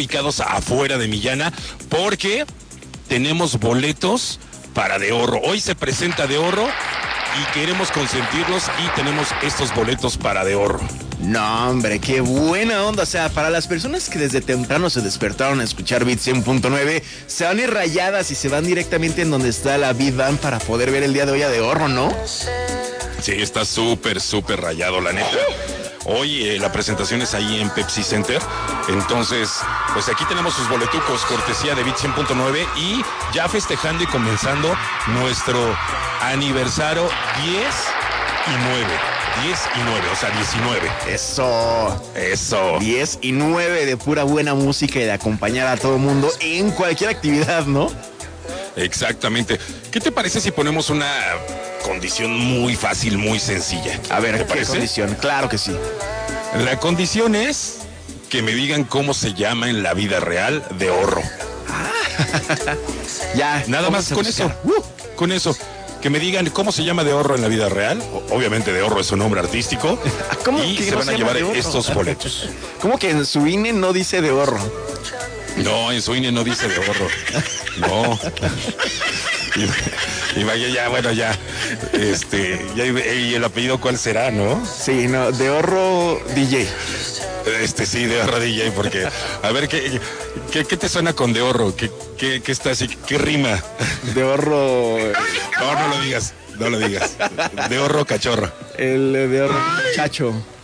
ubicados afuera de Millana, porque tenemos boletos para De Horro. Hoy se presenta De Horro y queremos consentirlos y tenemos estos boletos para De Horro. No, hombre, qué buena onda. O sea, para las personas que desde temprano se despertaron a escuchar Beat 100.9, se van a ir rayadas y se van directamente en donde está la Beat Band para poder ver el día de hoy a De Horro, ¿no? Sí, está súper rayado, la neta. Hoy la presentación es ahí en Pepsi Center. Entonces, pues aquí tenemos sus boletucos, cortesía de Beat 100.9 y ya festejando y comenzando nuestro aniversario 10 y 9, o sea, 19. Eso. 10 y 9 de pura buena música y de acompañar a todo el mundo en cualquier actividad, ¿no? Exactamente. ¿Qué te parece si ponemos una condición muy fácil, muy sencilla? A ver, ¿te ¿qué parece? condición? Claro que sí. La condición es que me digan cómo se llama en la vida real De Horro. Ya. Nada más con eso. Con eso. Que me digan cómo se llama De Horro en la vida real. Obviamente De Horro es un nombre artístico. ¿Cómo y que se no van se a llama llevar De Horro? estos boletos. ¿Cómo que en su INE no dice De Horro? No, en su INE no dice De Horro. No. Y vaya ya, bueno, ya. ¿Y el apellido cuál será, no? Sí, no, De Horro DJ. Sí, De Horro DJ, porque a ver, ¿qué te suena con De Horro? ¿Qué está así? ¿Qué rima? De Horro. No lo digas. De Horro cachorro. El De Horro chacho.